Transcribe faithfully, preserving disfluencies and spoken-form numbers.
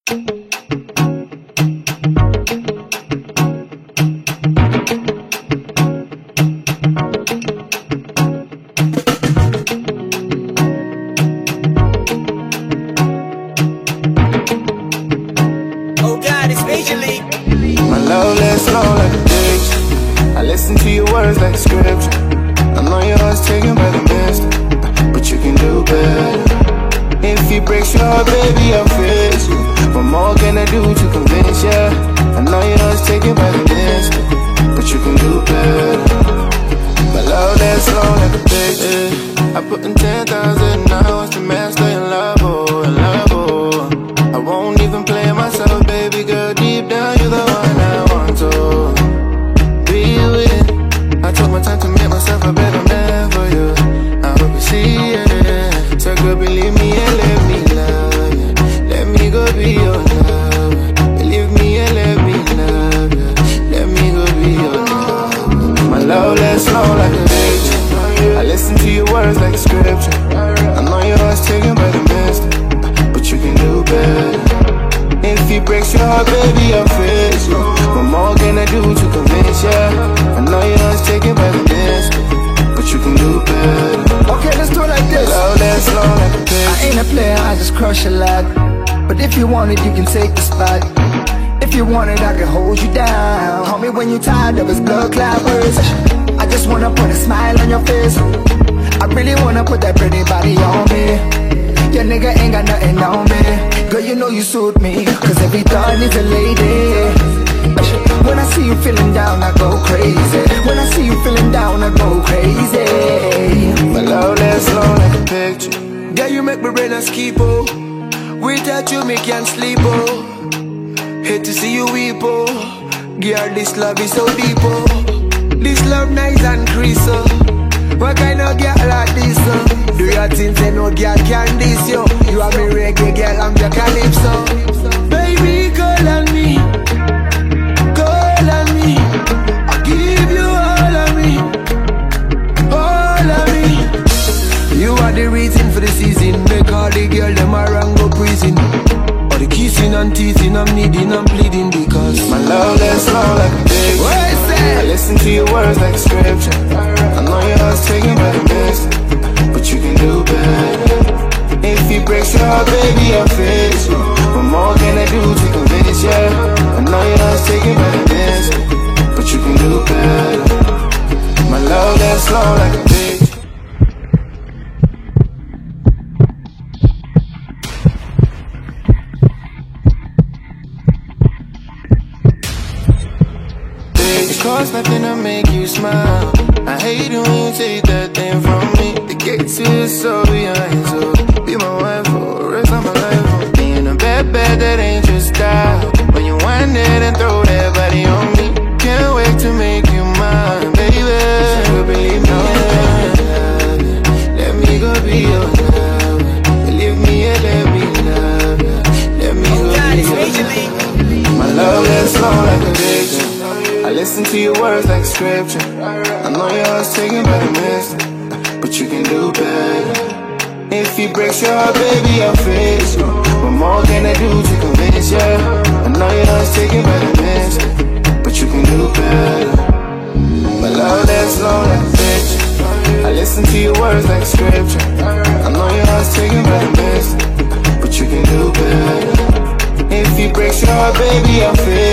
My love lasts long like a page. I listen to your words like a scripture. I know your heart's taken by the mist, but you can do better. If he breaks your heart, baby, I'll fix you. What more can I do to convince ya? I know your heart's taken by the mist, but you can do better. My love lasts long like a page. I put in ten thousand hours to master your love, oh, your love, oh. I won't even play myself, baby girl. Deep down, you're the one I want to be with. I took my time to make myself a better man for you. I hope you see it. So girl, believe me and let me love you. Let me go be your love. Believe me and let me love you. Let me go be your love. My love lasts long like a page. I listen to your words like a scripture. I know your heart's taken by the mist, but you can do better. If he breaks your heart, baby, I'll fix you. What more can I do to convince ya? I know your heart's taken by the mist, but you can do better. Okay, let's do it like this. Love lasts long like a page. I ain't a player, I just crush a lot. But if you want it, you can take the spot. If you want it, I can hold you down. Homie, when you're tired of his blood clot words, I just wanna put a smile on your face. I really wanna put that pretty body on me. Your nigga ain't got nothing on me. Girl, you know you suit me, cause every thought needs a lady. When I see you feeling down, I go crazy. When I see you feeling down, I go crazy. My love lasts long like a picture. Girl, you make me brain a skip, oh. Without you, me can't sleep, oh. Hate to see you weep, oh. Girl, this love is so deep, oh. This love nice and crisp, oh. What kind of girl like this, uh? Do you think say no girl can this, yo? You are me reggae girl, I'm your calypso. Baby, call on me, call on me. I'll give you all of me, all of me. You are the reason for the season. Make all the girl them around go prison. All the kissing and teasing, I'm needing, I'm bleeding because my love lasts long like a page. What is that? I listen to your words like a scripture. I know your heart's taken by the mist, but you can do better. If he breaks your heart, baby, I'll fix you. What more can I do to convince ya? I know your heart's taken by the mist, but you can do better. My love lasts long like a page. It costs nothing to make you smile. I hate it when you take that thing from me. The gates is so behind, so be my wife for the rest of my life. Being a bad, bad, that ain't your style. When you wind it and throw that body on me, can't wait to make you mine, baby. So believe me, love you. Let me go be your love. Believe me, yeah, let me love you. Let me go be your love. My love lasts long like a picture. I listen to your words like scripture. I know your heart's taken by the mist, but you can do better. If he breaks your heart, baby, I'll fix you. What more can I do to convince ya? I know your heart's taken by the mist, but you can do better. My love lasts long like a picture. I listen to your words like scripture. I know your heart's taken by the mist, but you can do better. If he breaks your heart, baby, I'll fix you.